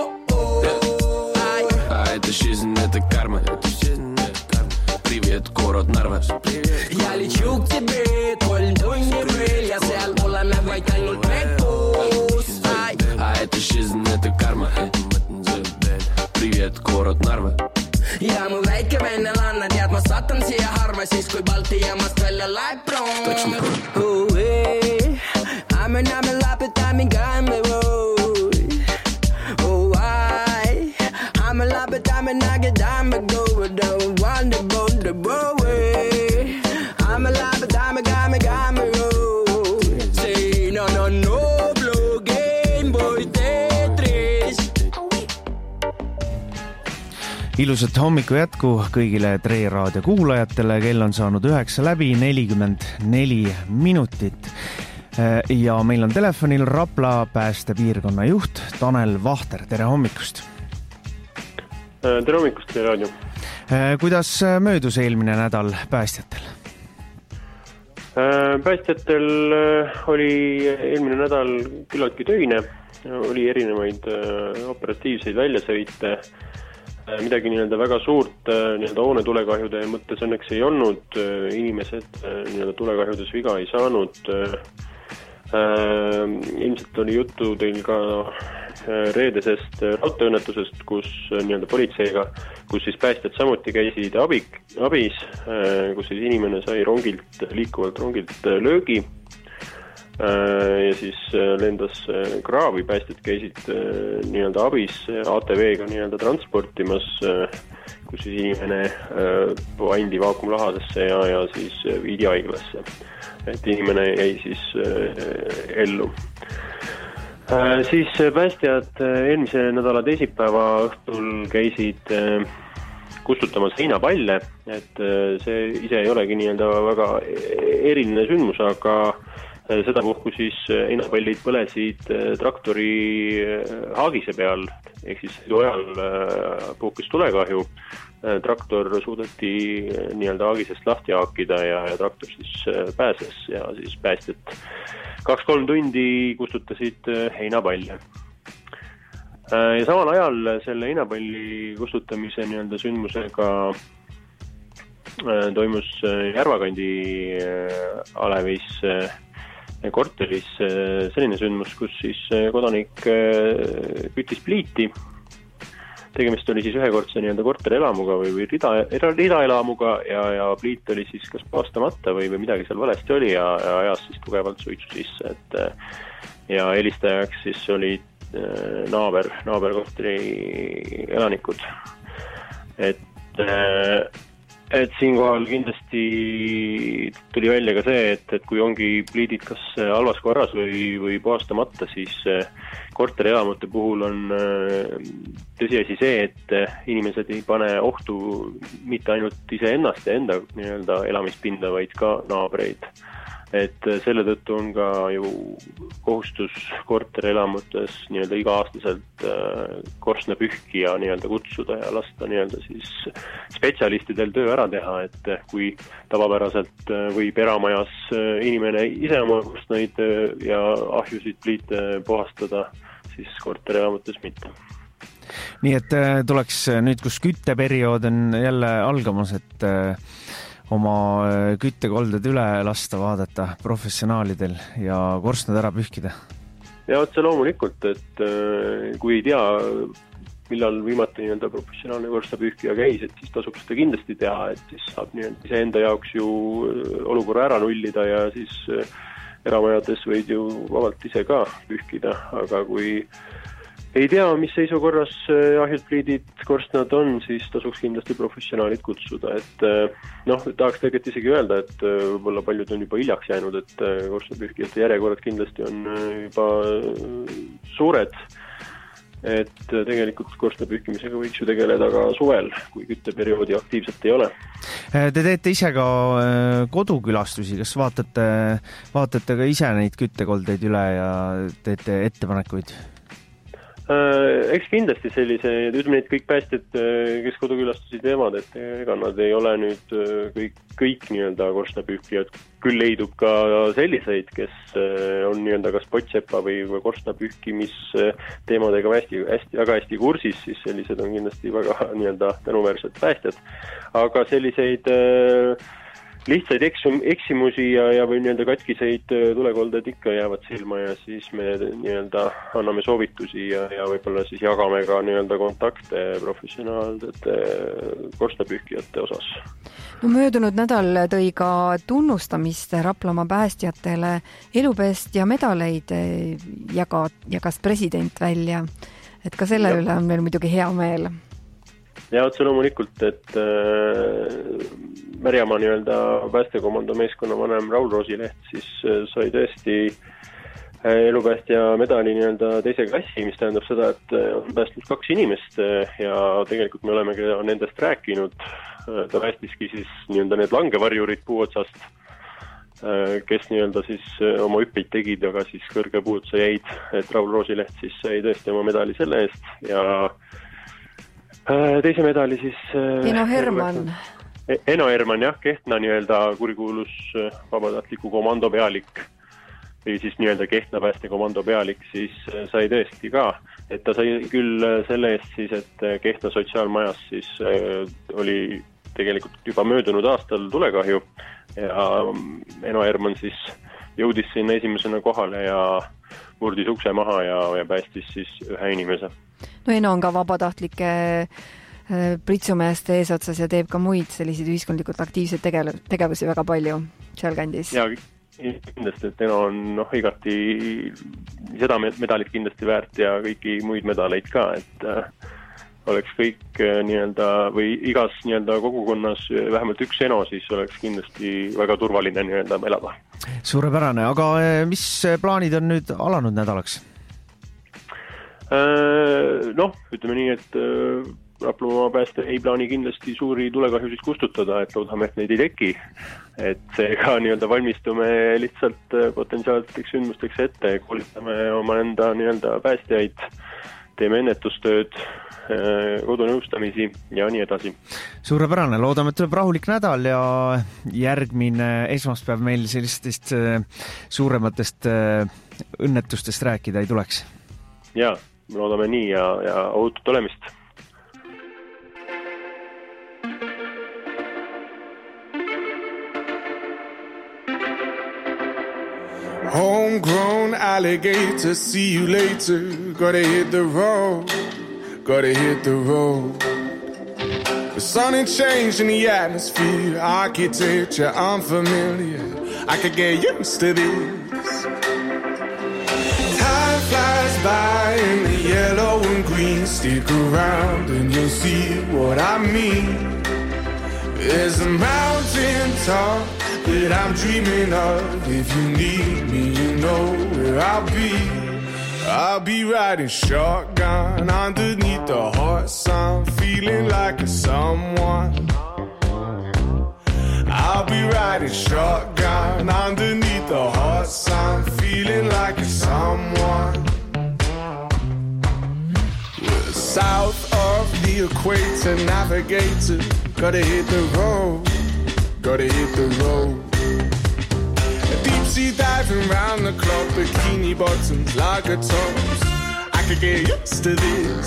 Это жизнь, это карма. Привет, город Narva. Ja leču k тебе, 3 tunni veel ja seal oleme vaid ainult me koos. Это жизнь, это карма. Привет, город Narva. Ja mu väike vennelanna tead, ma saatan siia harva siis, kui Balti jaamast välja läheb proon. I'm läbi tämmi käime või. I'm läbi tämmi nägi tämmi kõvada. Wonderful way. I'm läbi tämmi käime või. Say no blue Game Boy Tetris. Ilusat hommiku jätku kõigile Tre Raadio kuulajatele. Kell on saanud 9 läbi, 44 minutit. Ja meil on telefonil Rapla päästepiirkonna juht Tanel Vahter. Tere hommikust! Tere hommikust, Tre Raadio! Kuidas möödus eelmine nädal päästjatel? Päästjatel oli eelmine nädal küllaltki töine. Oli erinevaid operatiivseid väljasõite. Midagi nii-öelda väga suurt nii-öelda hoone tulekahjude mõttes õnneks ei olnud. Inimesed nii-öelda tulekahjudes viga ei saanud. Ilmselt oli juttu teil ka reedesest raudteeõnnetusest, kus nii-öelda politseiga, kus siis päästjad samuti käisid abis, kus siis inimene sai liikuvalt rongilt löögi ja siis lendas kraavi. Päästjad käisid nii-öelda abis ATV-ga nii-öelda transportimas, kus siis inimene pandi vaakumlahadesse ja siis viidi haiglasse. Et inimene jäi siis ellu. Siis päästjad eelmise nädala teisipäeva õhtul käisid kustutamas heinapalle, et see ise ei olegi nii-öelda väga eriline sündmus, aga seda puhku siis heinapallid põlesid traktori haagise peal, ehk siis sõidu ajal puhkes tulekahju. Traktor suudeti nii-öelda haagisest lahti haakida ja traktor siis pääses ja siis päästjad 2-3 tundi kustutasid heinapalle. Ja samal ajal selle heinapalli kustutamise nii-öelda sündmusega toimus Järvakandi Alevis korteris selline sündmus, kus siis kodanik küttis pliiti. Tegemist oli siis ühekordse nii-öelda korterelamuga või ridaelamuga ja pliit oli siis kas paastamata või midagi seal valesti oli ja ajas siis tugevalt suitsu sisse. Ja helistajaks siis oli naaberkorteri elanikud. Et siinkohal kindlasti tuli välja ka see, et kui ongi pliidid kas halvas korras või puhastamata, siis korterelamute puhul on tõsiasi see, et inimesed ei pane ohtu mitte ainult iseennast ja enda nii-öelda elamispinda, vaid ka naabreid. Et selle tõttu on ka ju kohustus korterelamutes nii-öelda iga-aastaselt korstnapühkija nii-öelda kutsuda ja lasta nii-öelda siis spetsialistidel töö ära teha, et kui tavapäraselt võib eramajas inimene ise oma korstnaid ja ahjusid pliite puhastada, siis korterelamutes mitte. Nii et tuleks nüüd, kus kütteperiood on jälle algamas, et oma küttekolded üle lasta, vaadata professionaalidel ja korstnad ära pühkida? Ja otse loomulikult, et kui ei tea, millal viimati nii-öelda professionaalne korstnapühkija käis, et siis tasub seda kindlasti teha, et siis saab nii-öelda iseenda jaoks ju olukorra ära nullida ja siis eramajades võid ju vabalt ise ka pühkida, aga kui ei tea, mis seisukorras ahjud, pliidid, korstnad on, siis tasuks kindlasti professionaalid kutsuda. Et tahaks tegelikult isegi öelda, et võib-olla paljud on juba hiljaks jäänud, et korstnapühkijate järjekorrad kindlasti on juba suured. Et tegelikult korstnapühkimisega võiks ju tegeleda ka suvel, kui kütteperioodi aktiivselt ei ole. Te teete ise ka kodukülastusi, kas vaatate ka ise neid küttekoldeid üle ja teete ettepanekuid? Eks kindlasti sellised, ütleme neid kõik päästjad, kes kodukülastusi teevad, et ega nad ei ole nüüd kõik nii-öelda korstnapühkijad. Küll leidub ka selliseid, kes on nii-öelda kas potsepa või korstnapühkimis teemadega väga hästi kursis, siis sellised on kindlasti väga nii-öelda tänuväärsed päästjad. Aga selliseid lihtsaid eksimusi ja või nii-öelda katkiseid tulekolded ikka jäävad silma ja siis me nii-öelda anname soovitusi ja võib-olla siis jagame ka nii-öelda kontakte professionaalsete korstapühkijate osas. No möödunud nädal tõi ka tunnustamist Raplamaa päästjatele, elupäästja medaleid jagas president välja, et ka selle üle on meil muidugi hea meel. Ja otse loomulikult, et Märjamaa nii-öelda päästekomando meeskonna vanem Raul Roosileht siis sai tõesti elupäästja medali nii-öelda teise klassi, mis tähendab seda, et on päästnud 2 inimest ja tegelikult me oleme ka nendest rääkinud. Ta päästiski siis nii-öelda need langevarjurid puuotsast, kes nii-öelda siis oma hüppeid tegid, aga siis kõrge puutsa jäid, et Raul Roosileht siis sai tõesti oma medali selle eest ja teise medali siis Eno Herman. Eno Herman, jah, Kehtna nii-öelda kurikuulus vabatahtliku komando pealik või siis nii-öelda Kehtna päästekomando pealik siis sai tõesti ka, et ta sai küll selle eest siis, et Kehtna sotsiaalmajas siis oli tegelikult juba möödunud aastal tulekahju ja Eno Herman siis jõudis sinna esimesena kohale ja murdis ukse maha ja päästis siis ühe inimese. No Eno on ka vabatahtlike pritsumeeste eesotsas ja teeb ka muid selliseid ühiskondlikult aktiivseid tegevusi väga palju seal kandis. Ja kindlasti, et Eno on igati seda medalit kindlasti väärt ja kõiki muid medaleid ka, et oleks kõik nii-öelda või igas nii-öelda kogukonnas vähemalt üks Eno, siis oleks kindlasti väga turvaline nii-öelda elada. Suurepärane, aga mis plaanid on nüüd alanud nädalaks? Ütleme nii, et Raplamaa pääste ei plaani kindlasti suuri tulekahjusid kustutada, et loodame, et neid ei teki. Et seega nii-öelda valmistume lihtsalt potentsiaalseteks sündmusteks ette, koolitame oma enda nii-öelda päästjaid, teeme ennetustööd, kodunõustamisi ja nii edasi. Suurepärane, loodame, et tuleb rahulik nädal ja järgmine esmaspäev meil sellistest suurematest õnnetustest rääkida ei tuleks. Jaa, loodame nii ja ootut olemist. Homegrown alligator, see you later. Gotta hit the road, gotta hit the road. The sun ain't changed in the atmosphere, architecture unfamiliar. I could get used to this. Time flies by in the yellow and green. Stick around and you'll see what I mean. There's a mountain top that I'm dreaming of. If you need me, you know where I'll be. I'll be riding shotgun underneath the hot sun, feeling like a someone. I'll be riding shotgun underneath the hot sun, feeling like a someone. We're south of the equator, navigator. Gotta hit the road, gotta hit the road. Deep sea diving round the clock, bikini bottoms, lager tops. I could get used to this.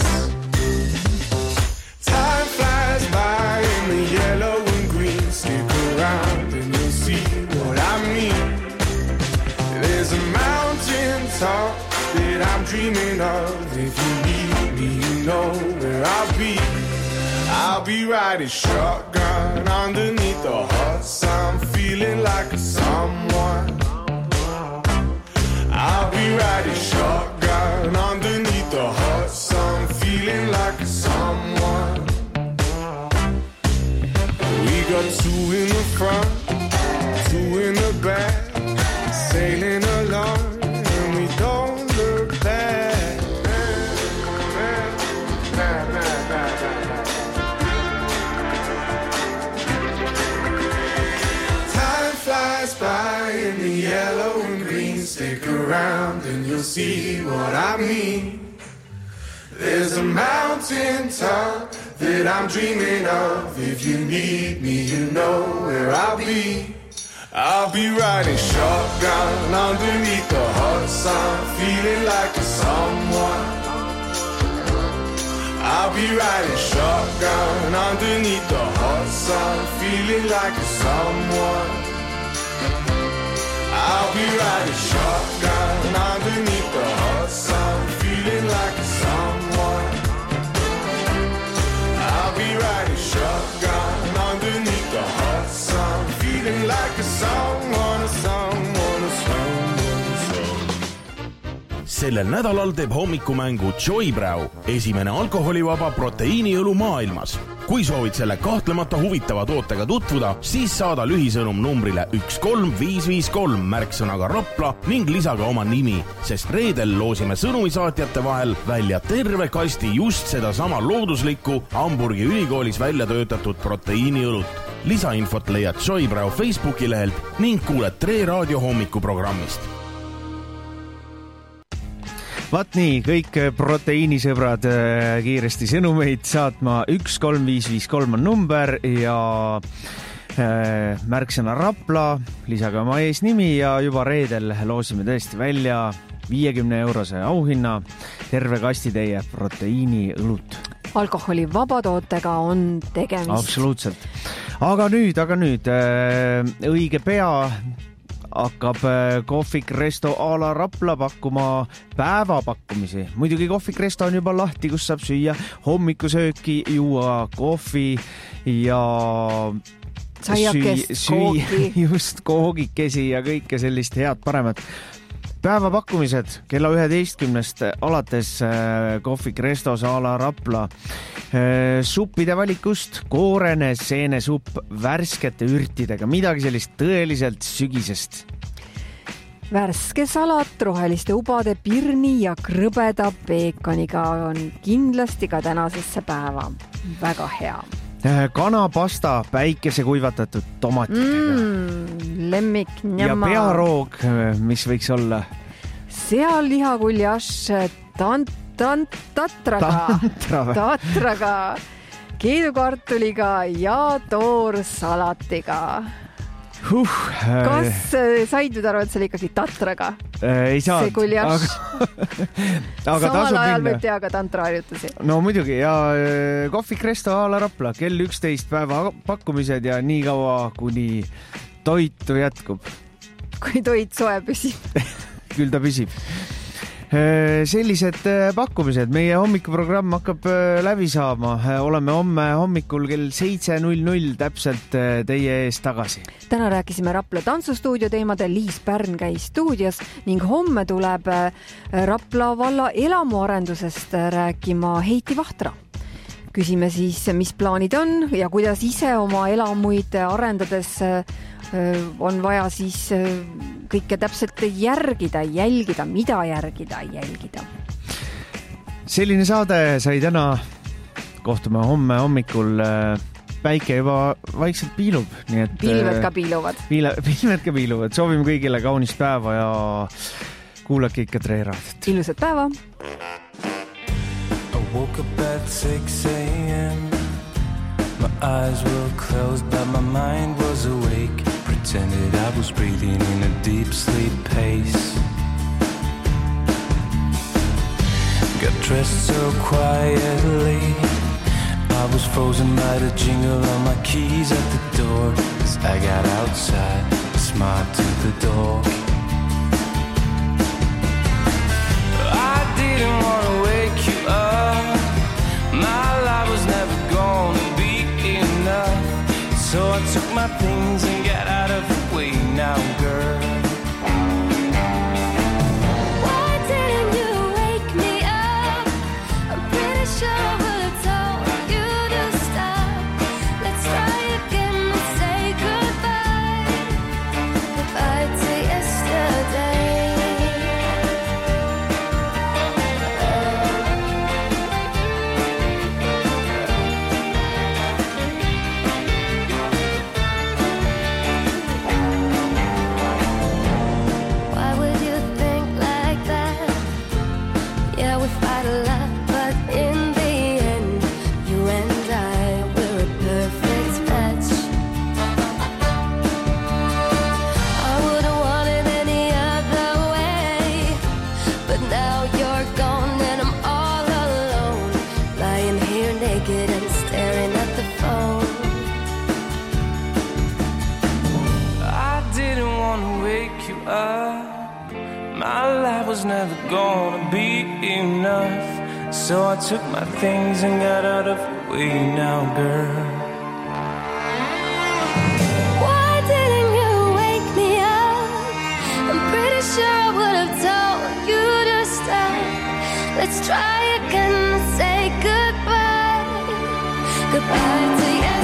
Time flies by in the yellow and green. Stick around and you'll see what I mean. There's a mountain top that I'm dreaming of. If you need me, you know where I'll be. I'll be riding shotgun underneath the hot sun, feeling like a someone. I'll be riding shotgun underneath the hot sun, feeling like a someone. We got 2 in the front, 2 in the back, sailing along and we don't look back. Flies by in the yellow and green. Stick around and you'll see what I mean. There's a mountain top that I'm dreaming of. If you need me, you know where I'll be. I'll be riding shotgun underneath the hot sun, feeling like a someone. I'll be riding shotgun underneath the hot sun. sun, feeling like a someone. I'll be riding shotgun underneath the hot sun, feeling like a someone. I'll be riding shotgun underneath the hot sun, feeling like a someone, a someone, a someone, a someone. Sellel nädalal teeb hommikumängu Joybräu, esimene alkoholivaba proteiiniõlu maailmas. Kui soovid selle kahtlemata huvitava tootega tutvuda, siis saada lühisõnum numbrile 13553 märksõnaga Rapla ning lisaga oma nimi, sest reedel loosime sõnumisaatjate vahel välja terve kasti just seda sama looduslikku Hamburgi ülikoolis välja töötatud proteiiniõlut. Lisainfot leiad Joybräu Facebooki lehelt ning kuuled Tre Raadio hommikuprogrammist. Vaat nii, kõik proteiinisõbrad kiiresti sõnumeid saatma 13553 on number ja märksõna Rapla, lisaga oma eesnimi ja juba reedel loosime tõesti välja 50-eurose auhinna terve kasti teie proteiiniõlut. Alkoholi vabatootega on tegemist. Absoluutselt. Aga nüüd õige pea hakkab Kohvik Resto a la Rapla pakkuma päevapakkumisi. Muidugi Kohvik Resto on juba lahti, kus saab süüa hommikusööki, juua kohvi ja kooki. Just koogikesi ja kõike sellist head paremat. Päevapakkumised kella 11 alates Kohvik Restos a la Rapla. Suppide valikust koorene seenesupp värskete ürtidega, midagi sellist tõeliselt sügisest. Värske salat roheliste ubade pirni ja krõbeda peekoniga on kindlasti ka tänasesse päeva. Väga hea. Kanapasta päikese kuivatatud tomatitega. Lemmik njama. Ja pearoog, mis võiks olla? Seallihakuljaš tatraga, keedukartuliga ja toorsalatiga. Kas said nüüd aru, et see oli ikkagi tatraga? Ei saanud. See kuljaš. Samal ajal võib teha ka tantraharjutusi. No muidugi ja Kohvik Resto a la Rapla kell 11 päeva pakkumised ja nii kaua, kuni toitu jätkub. Kui toit soe püsib. Küll ta püsib. Sellised pakkumised. Meie hommikuprogramm hakkab läbi saama. Oleme homme hommikul kell 7.00 täpselt teie ees tagasi. Täna rääkisime Rapla tantsustuudio teemadel. Liis Pärn käis stuudios ning homme tuleb Rapla valla elamuarendusest rääkima Heiti Vahtra. Küsime siis, mis plaanid on ja kuidas ise oma elamuid arendades on vaja siis kõike täpselt jälgida, mida jälgida. Selline saade sai täna. Kohtume homme hommikul. Päike juba vaikselt piilub. Nii et pilved ka piiluvad. Pilved ka piiluvad. Soovime kõigile kaunist päeva ja kuulake ikka Tre Raadiot. Ilusat päeva! I woke up at 6 a.m. My eyes were closed but my mind was awake. Pretended I was breathing in a deep sleep pace. Got dressed so quietly. I was frozen by the jingle of my keys at the door. As I got outside, I smiled to the dog. I didn't want to wake you up. My life was never gonna be enough. So I took my things and got out of the way now, girl. Why didn't you wake me up? I'm pretty sure I would have told you to stop. Let's try again and say goodbye. Goodbye to yesterday. my life was never gonna be enough. So I took my things and got out of the way now, girl. Why didn't you wake me up? I'm pretty sure I would have told you to stop. Let's try again and say goodbye. Goodbye to you.